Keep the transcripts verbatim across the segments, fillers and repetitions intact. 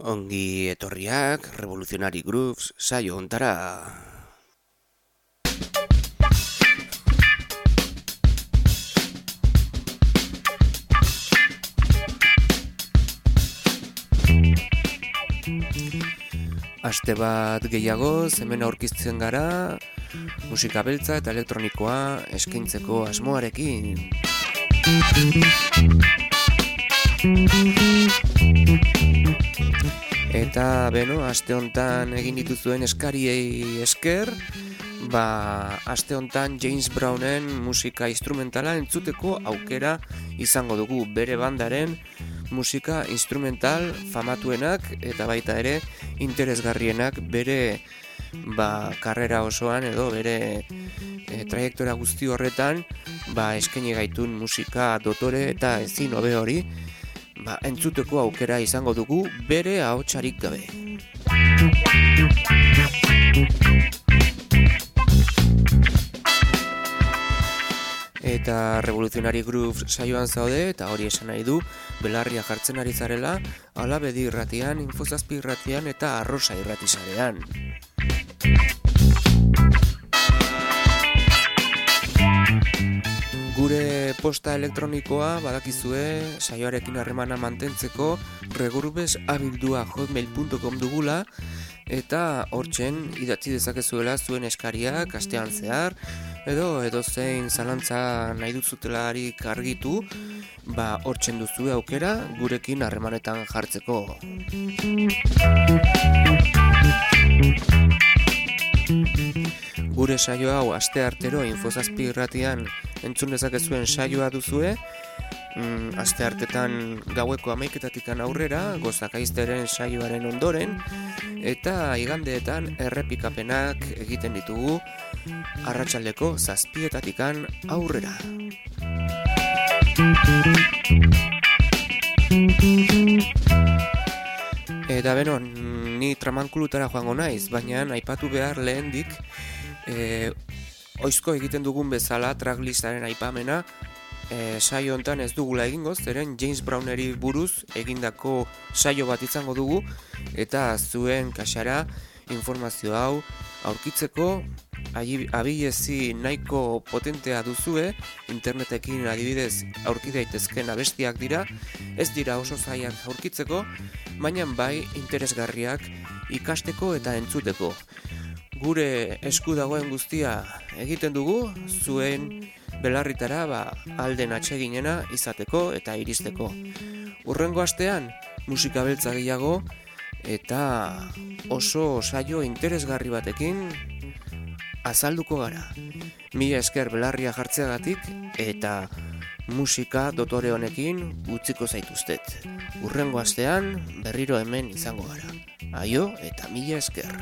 Ongi etorriak Revolutionary Grooves saio hontara. Aste bat gehiagoz hemen aurkitzen gara, musika beltza eta elektronikoa eskaintzeko asmoarekin. Eta, beno, aste hontan egin dituzuen eskariei esker, ba, aste hontan James Brownen musika instrumentala entzuteko aukera izango dugu, bere bandaren musika instrumental famatuenak eta baita ere interesgarrienak bere ba, karrera osoan edo bere e, trajektora guzti horretan ba, eskaini gaitun musika dotore eta ezin hobe hori ba, entzuteko aukera izango dugu bere ahotsarik gabe. Eta Revolutionary Grooves saioan zaude eta hori esan nahi du belarria jartzen ari zarela Alabedi irratian, Infozazpi irratian eta Arrosa irratisarean. Gure posta elektronikoa badakizue saioarekin harremana mantentzeko regurbes abildua hotmail puntu com dugula eta hortzen idatzi dezakezuela zuen eskariak astean zehar edo edozein zalantza nahi duzutelarik argitu, ba hortzen duzu aukera gurekin harremanetan jartzeko. Gure saio hau aste artero Infozazpi irratian entzun dezakezuen saioa duzue, mm, aste artetan gaueko hamaiketatikan aurrera, Gozakaizteren saioaren ondoren, eta igandeetan errepikapenak egiten ditugu arratsaldeko zazpietatikan aurrera. Eta beno, ni tramankulutara joango naiz, baina aipatu behar lehendik e, oizko egiten dugun bezala tracklistaren aipamena e, saio hontan ez dugula egingo, zeren James Browneri buruz egindako saio bat izango dugu eta zuen kaxara informazio hau aurkitzeko abilezi nahiko potentea duzue, internetekin adibidez aurki daitezken abestiak dira, ez dira oso zailak aurkitzeko, baina bai interesgarriak ikasteko eta entzuteko. Gure esku dagoen guztia egiten dugu, zuen belarritara ba, alden atseginena izateko eta iristeko. Hurrengo astean musika beltza gehiago eta oso saio interesgarri batekin azalduko gara. Mila esker belarria jartzeagatik eta musika dotore honekin utziko zaituztet. Hurrengo astean berriro hemen izango gara. Aio eta mila esker.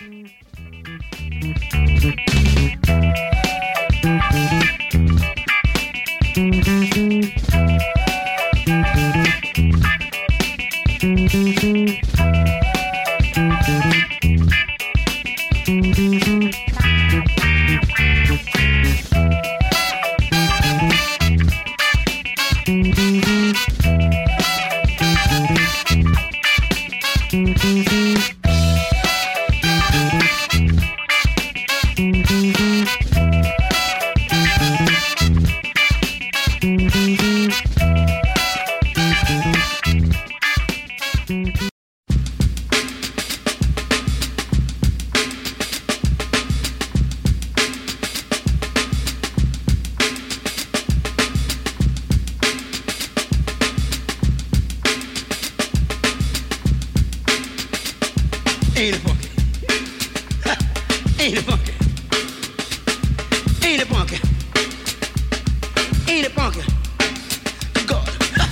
Ain't it funky? Ain't it funky? Ain't it funky? Ain't it funky? God.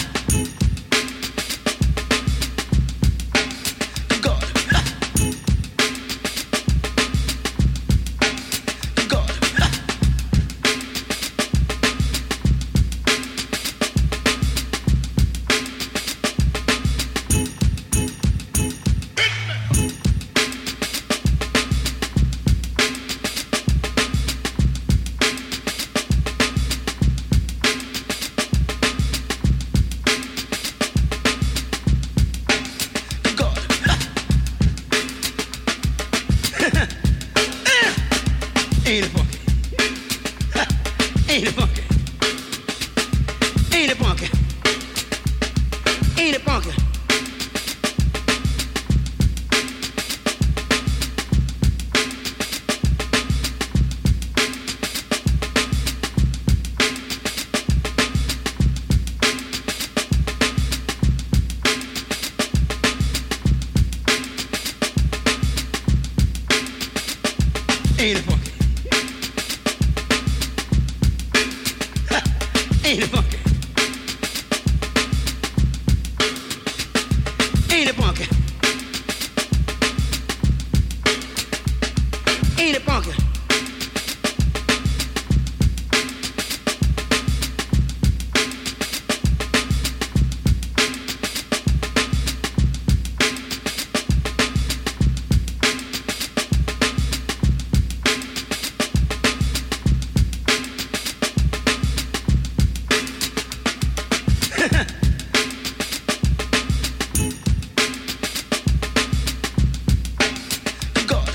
God. God. Ain't it funky? Ha, ain't it funky? Ain't it funky? Ain't it funky? Ain't it funky? Ha, ain't it funky? Ain't it funky? Ain't it funky? God.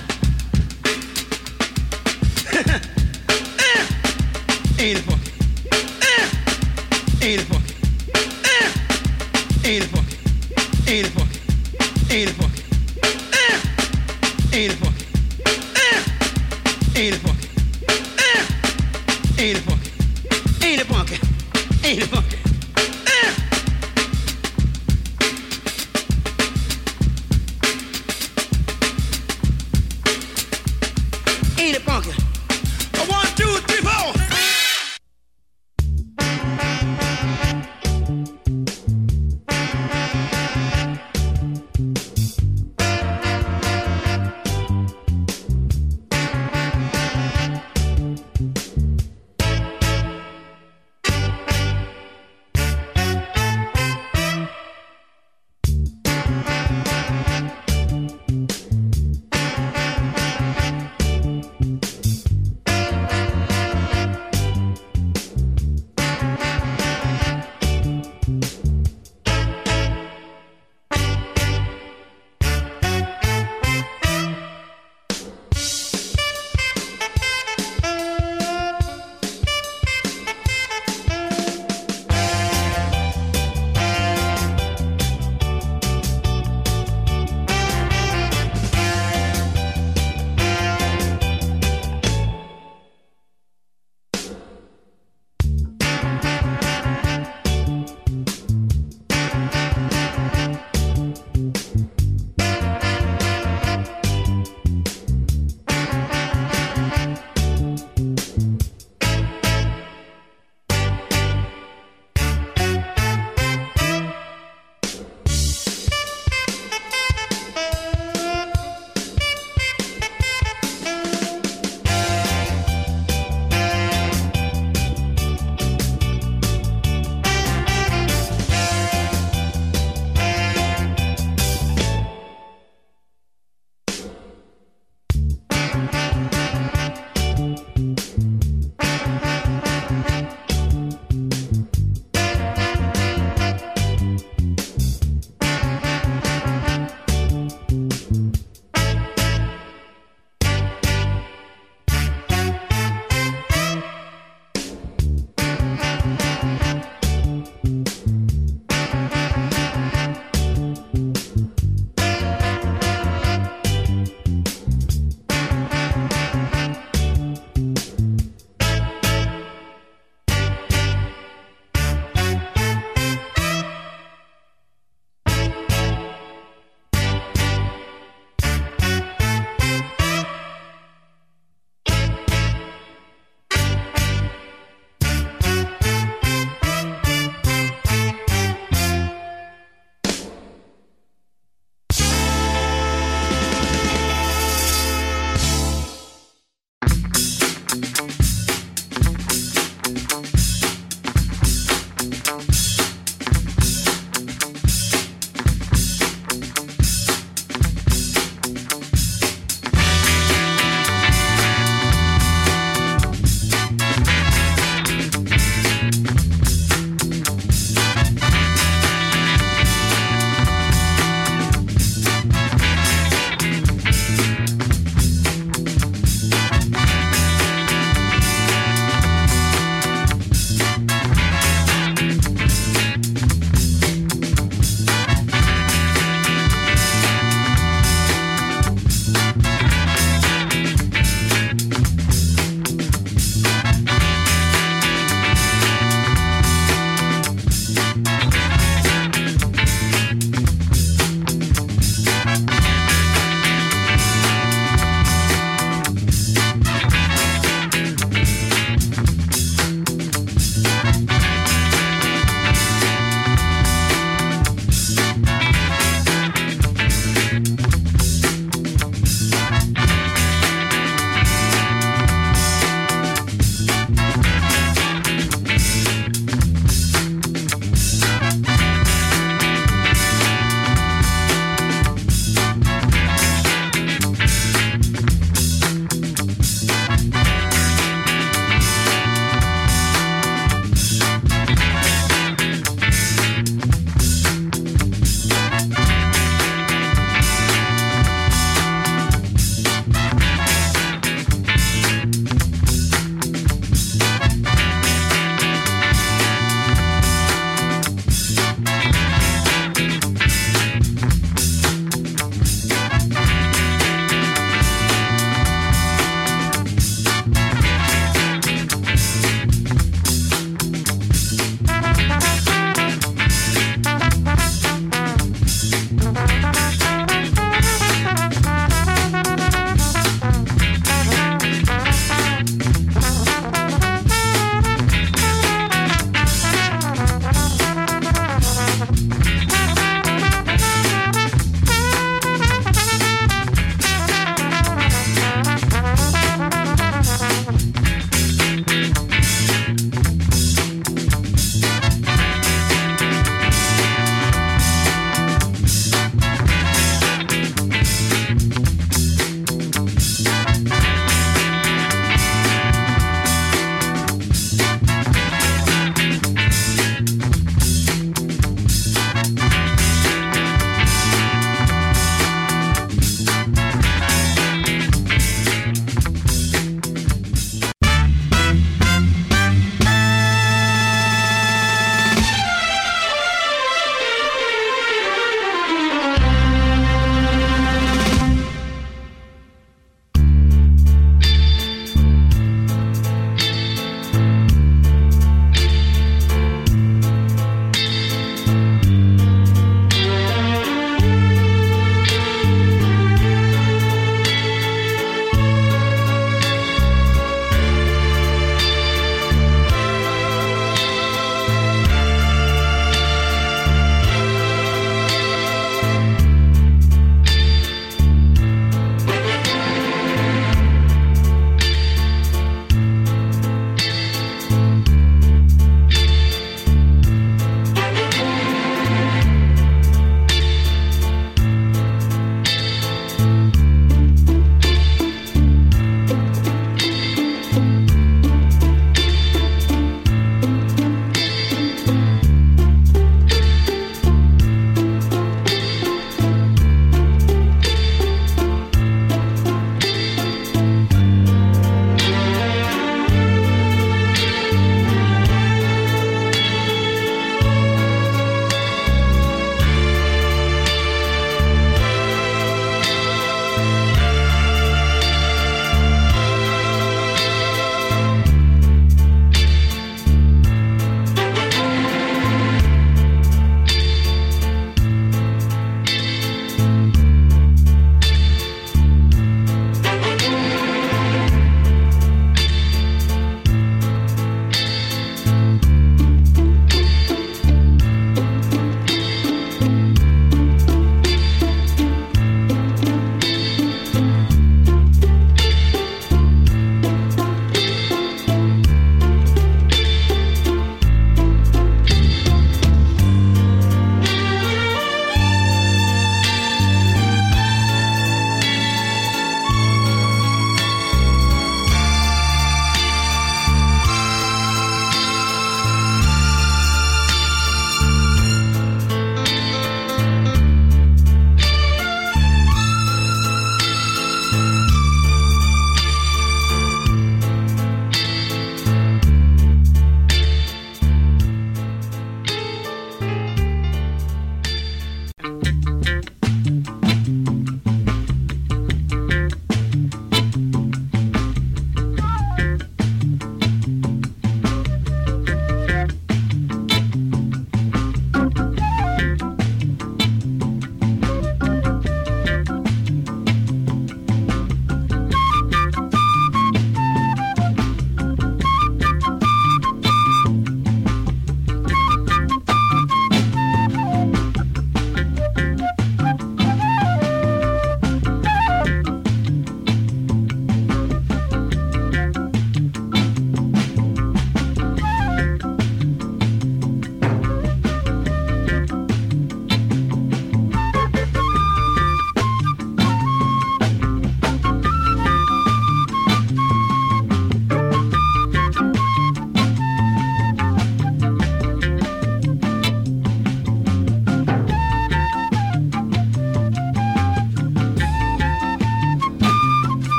Ain't it funky? Ain't it funky? Ain't it funky? Ain't it funky? Ain't it funky? Ain't it funky? Ain't it funky? Ain't it funky? Ain't it funky? Ain't it funky? Ain't it funky? One, two, three, four.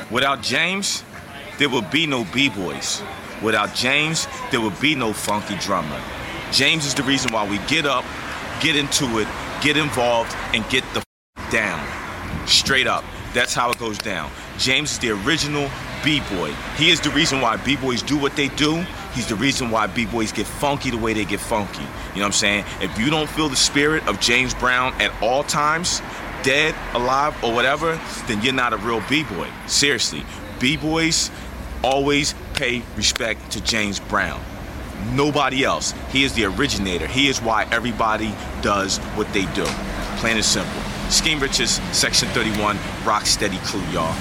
Without James, there would be no B-boys. Without James, there would be no funky drummer. James is the reason why we get up, get into it, get involved, and get the f- down. Straight up. That's how it goes down. James is the original B-boy. He is the reason why B-boys do what they do. He's the reason why B-boys get funky the way they get funky. You know what I'm saying? If you don't feel the spirit of James Brown at all times, dead, alive, or whatever, then you're not a real B-boy. Seriously. B-boys always pay respect to James Brown. Nobody else. He is the originator. He is why everybody does what they do. Plain and simple. Scheme Riches, Section thirty-one, rock steady crew, y'all.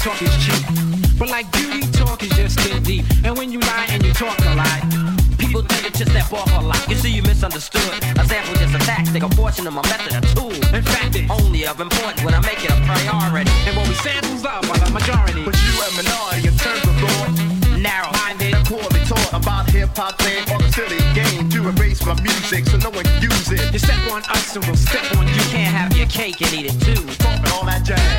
But like beauty, talk is just skin deep. And when you lie and you talk a lot, people think nigga just that ball a lot. You see, you misunderstood. A sample just a tactic, a portion of my method, a tool. In fact, it's only of importance when I make it a priority. And when we samples up by the majority. But you a minority in terms of thought. Narrow-minded, poorly taught about hip-hop thing or the silly game to erase my music so no one can use it. You step on us and we'll step on you. You can't have your cake and eat it too. Talking all that jazz.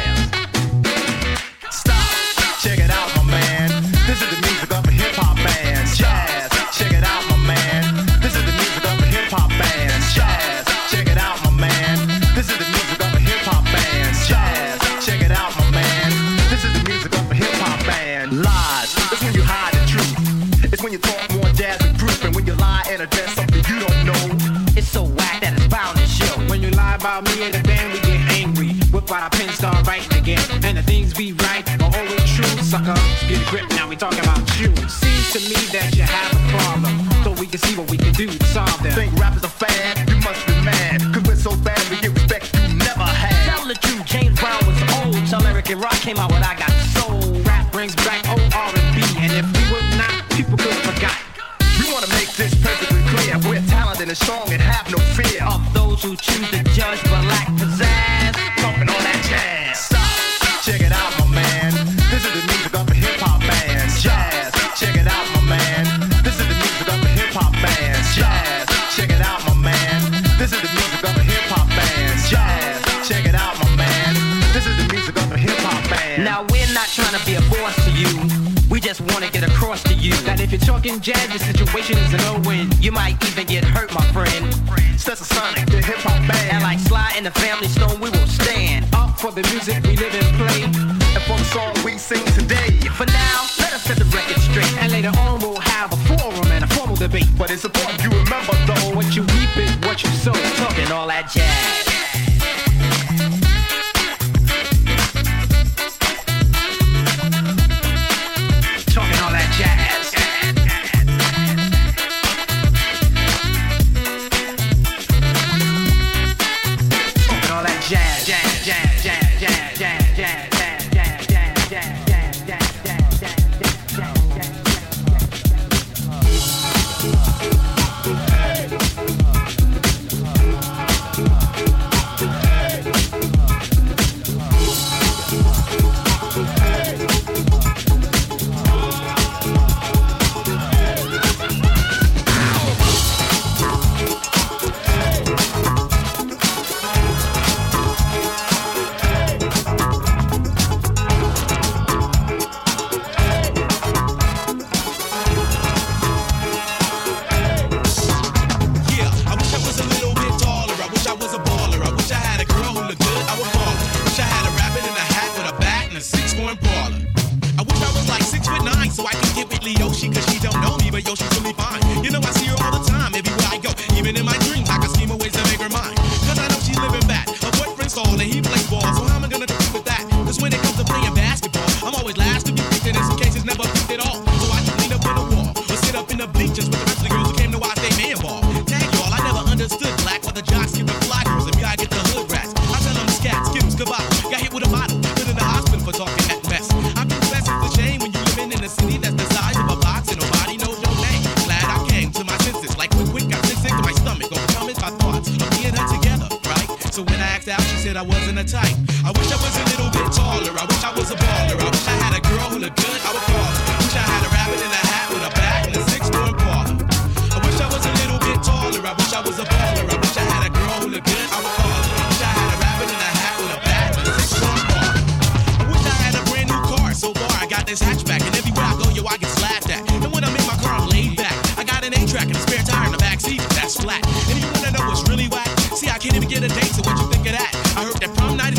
Stop, check it out, my man. This is the music of a hip-hop band. Jazz, check it out, my man. This is the music of a hip-hop band. Jazz, check it out, my man. This is the music of a hip-hop band. Jazz, check it out, my man. This is the music of a hip-hop band. Lies, it's when you hide the truth. It's when you talk more jazz than proof. And when you lie and address something you don't know. It's so whack that it's bound to show. When you lie about me and the band, we get angry. Whip out our pen, start writing again. And the things we write are always true. Sucker, get a grip, now we talking about you. Seems to me that you have a problem. So we can see what we can do to solve them. Think rap is a fad? You must be mad. Cause we're so bad we get respect you never had. Tell the truth, James Brown was old. Till Eric and Rock came out with I Got Soul. Rap brings back old R and B. And if we would not, people could have forgot. We wanna make this perfectly clear. We're talented and strong and have no fear of those who choose to judge but lack pizzazz. Talking all that jazz. Stop, check it out, my man. This is the music of a hip-hop band. Jazz, check it out, my man. This is the music of a hip-hop band. Jazz, check it out, my man. This is the music of a hip-hop band. Jazz, check it out, my man. This is the music of a hip-hop band. Now we're not trying to be a boss to you. We just want to get across to you that if you're talking jazz, the situation is a no-win. You might even get hurt, my friend. Stetsasonic, the hip-hop band. And like Sly in the Family Stone, we will stand up for the music we live and play, and for the song we sing today. For now, let us set the record straight. And later on, we'll have a forum and a formal debate. But it's important you remember, though, what you reap is what you sow. Talking all that jazz.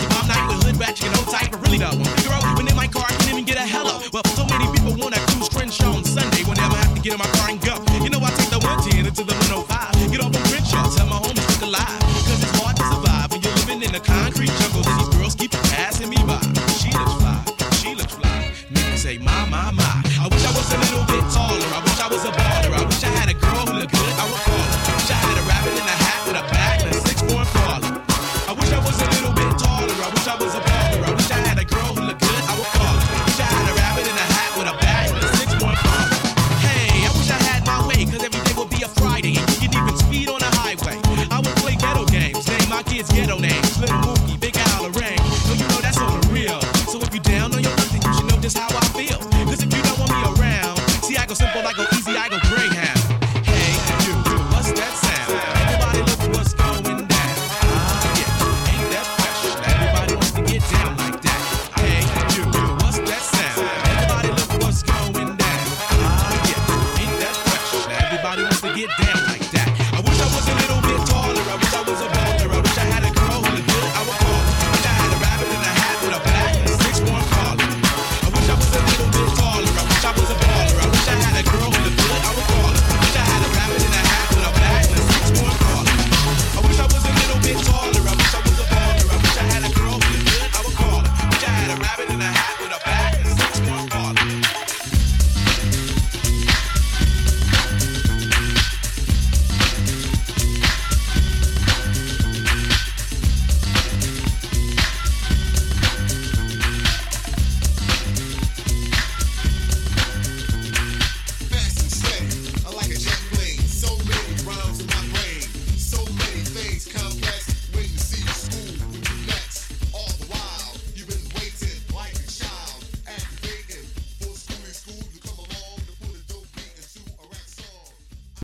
Really though, girl, when in my car, I can't even get a hello. But so many people wanna cruise, trend wants to get down like that.